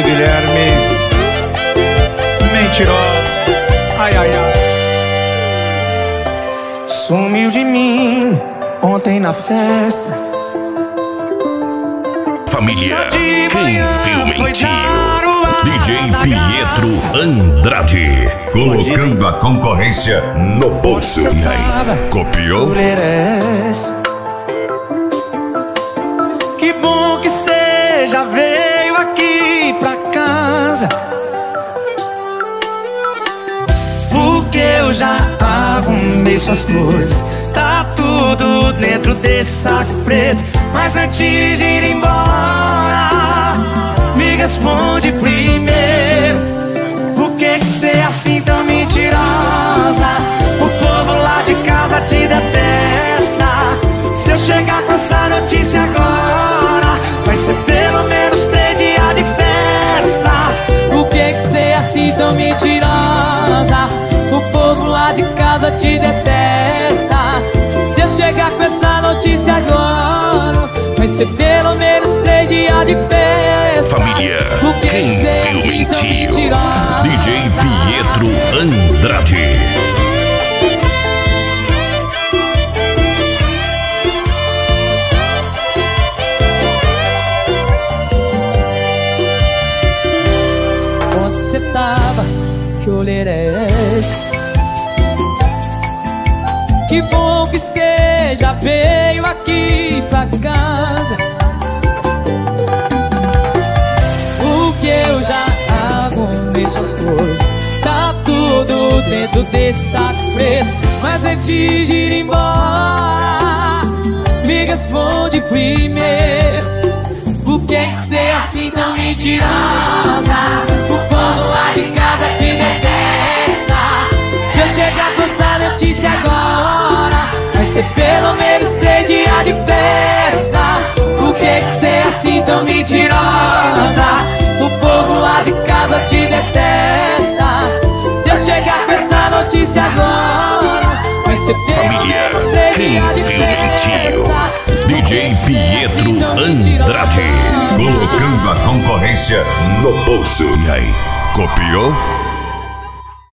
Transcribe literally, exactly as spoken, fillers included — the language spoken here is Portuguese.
Guilherme. Mentirosa. Ai, ai, ai. Sumiu de mim ontem na festa. Família, quem viu mentiu? D J Pietro Andrade, colocando a concorrência no bolso. E aí, copiou? Que bom que cê já veio aqui pra casa, porque eu já arrumei suas coisas. Tá tudo dentro desse saco preto. Mas antes de ir embora, me responde primeiro: por que que cê é assim tão mentirosa? O povo lá de casa te detesta. Se eu chegar com essa notícia agora, vai ser pelo menos três dias de festa. Por que que cê é assim tão mentirosa? O povo lá de casa te detesta. Se eu chegar com essa notícia agora, vai ser pelo menos três dias de festa. Família, que quem que cê viu assim mentiu? mentirosa? D J Pietro Andrade. Onde cê tava? Que olhar é esse? Que bom que cê já veio aqui pra casa, porque eu já arrumei suas coisas. Tá tudo dentro desse saco preto. Mas antes de ir embora, me responde primeiro: por que que cê é assim tão mentirosa? O povo lá de casa te detesta. Se eu chegar com essa notícia agora, vai ser pelo menos três dias de festa. Por que que cê é assim tão mentirosa? O povo lá de casa te detesta. Se eu chegar com essa notícia agora, vai ser pelo Família, menos três quem dias de viu mentiu? festa. D J Pietro Andrade, colocando a concorrência no bolso. E aí, copiou?